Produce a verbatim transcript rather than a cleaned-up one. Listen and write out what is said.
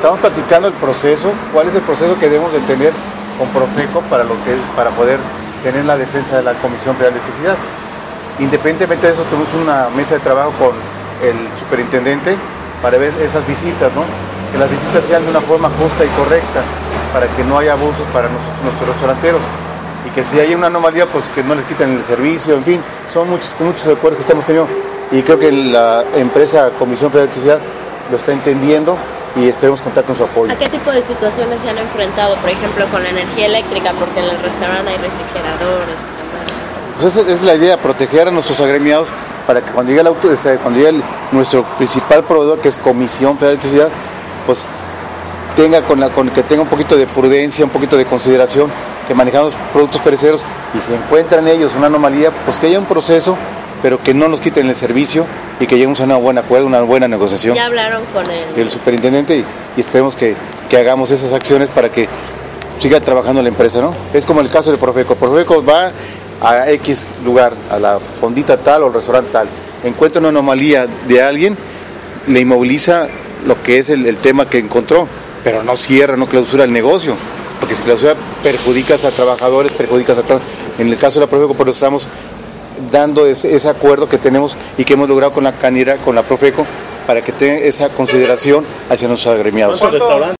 estamos platicando el proceso, cuál es el proceso que debemos de tener con Profeco para, lo que, para poder tener la defensa de la Comisión Federal de Electricidad. Independientemente de eso, tuvimos una mesa de trabajo con el superintendente para ver esas visitas, ¿no? Que las visitas sean de una forma justa y correcta, para que no haya abusos para nosotros, nuestros restauranteros, y que si hay una anomalía, pues que no les quiten el servicio, en fin, son muchos, muchos acuerdos que estamos teniendo, y creo que la empresa Comisión Federal de Electricidad lo está entendiendo y esperemos contar con su apoyo. ¿A qué tipo de situaciones se han enfrentado, por ejemplo, con la energía eléctrica? Porque en el restaurante hay refrigeradores. Pues esa es la idea, proteger a nuestros agremiados para que cuando llegue, el auto, cuando llegue el, nuestro principal proveedor, que es Comisión Federal de Electricidad, pues tenga con la, con que tenga un poquito de prudencia, un poquito de consideración, que manejamos productos perecederos y se encuentran ellos una anomalía, pues que haya un proceso, pero que no nos quiten el servicio y que lleguemos a un buen acuerdo, una buena negociación. Ya hablaron con el, el superintendente y, y esperemos que, que hagamos esas acciones para que siga trabajando la empresa, ¿no? Es como el caso de Profeco. Profeco va a X lugar, a la fondita tal o el restaurante tal, encuentra una anomalía de alguien, le inmoviliza lo que es el, el tema que encontró, pero no cierra, no clausura el negocio, porque si clausura perjudicas a trabajadores, perjudicas a todos. En el caso de la Profeco, por eso estamos dando ese, ese acuerdo que tenemos y que hemos logrado con la Canira, con la Profeco, para que tenga esa consideración hacia nuestros agremiados.